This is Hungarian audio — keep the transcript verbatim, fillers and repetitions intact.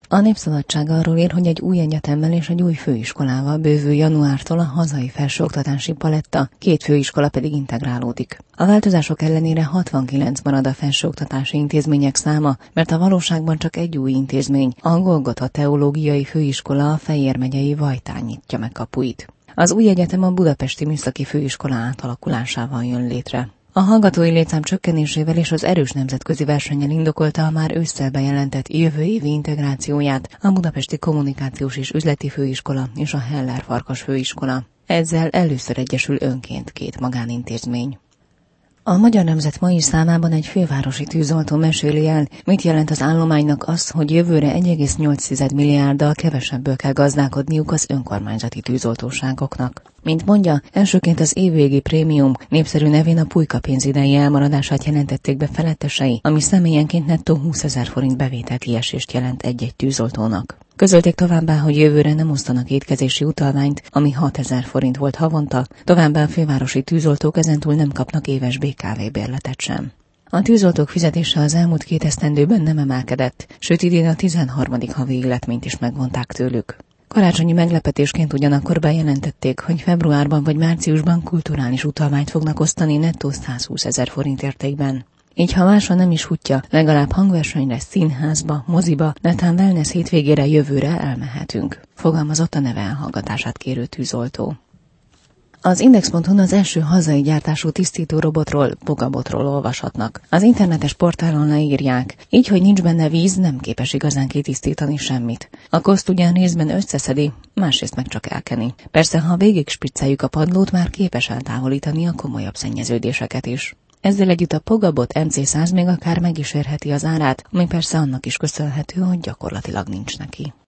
A Népszabadság arról ír, hogy egy új egyetemmel és egy új főiskolával bővül januártól a hazai felsőoktatási paletta, két főiskola pedig integrálódik. A változások ellenére hatvankilenc marad a felsőoktatási intézmények száma, mert a valóságban csak egy új intézmény, a Golgotha Teológiai Főiskola a Fejér megyei Vajtán nyitja meg kapuit. Az új egyetem a Budapesti Műszaki Főiskola átalakulásával jön létre. A hallgatói létszám csökkenésével és az erős nemzetközi versennyel indokolta a már ősszel bejelentett jövő évi integrációját a Budapesti Kommunikációs és Üzleti Főiskola és a Heller Farkas Főiskola. Ezzel először egyesül önként két magánintézmény. A Magyar Nemzet mai számában egy fővárosi tűzoltó meséli el, mit jelent az állománynak az, hogy jövőre egy egész nyolc milliárddal kevesebből kell gazdálkodniuk az önkormányzati tűzoltóságoknak. Mint mondja, elsőként az évvégi prémium népszerű nevén a pulyka pénzidei elmaradását jelentették be felettesei, ami személyenként nettó húszezer forint bevételkiesést jelent egy-egy tűzoltónak. Közölték továbbá, hogy jövőre nem osztanak étkezési utalványt, ami hatezer forint volt havonta, továbbá a fővárosi tűzoltók ezentúl nem kapnak éves bé ká vé bérletet sem. A tűzoltók fizetése az elmúlt két esztendőben nem emelkedett, sőt idén a tizenharmadik havi illetményt is megvonták tőlük. Karácsonyi meglepetésként ugyanakkor bejelentették, hogy februárban vagy márciusban kulturális utalványt fognak osztani nettó százhúszezer forint értékben. Így ha másra nem is hútja, legalább hangversenyre, színházba, moziba, netán wellness hétvégére jövőre elmehetünk, fogalmazott a neve elhallgatását kérő tűzoltó. Az index pont hu-n az első hazai gyártású tisztító robotról, Pogabotról olvashatnak. Az internetes portálon leírják, így, hogy nincs benne víz, nem képes igazán kitisztítani semmit. A koszt ugyan részben összeszedi, másrészt meg csak elkeni. Persze, ha végig spricceljük a padlót, már képes eltávolítani a komolyabb szennyeződéseket is. Ezzel együtt a Pogabot em cé száz még akár meg is érheti az árát, ami persze annak is köszönhető, hogy gyakorlatilag nincs neki.